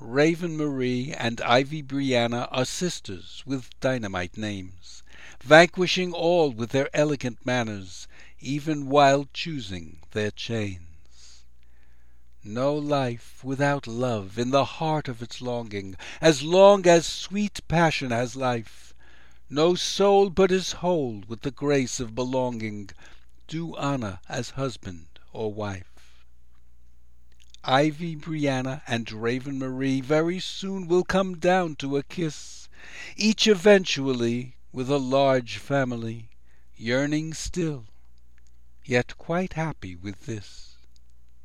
Raven Marie and Ivy Brianna are sisters with dynamite names, vanquishing all with their elegant manners, even while choosing their chains. No life without love in the heart of its longing, as long as sweet passion has life. No soul but is whole with the grace of belonging, due honor as husband or wife. Ivy Brianna and Raven Marie very soon will come down to a kiss, each eventually with a large family, yearning still, yet quite happy with this.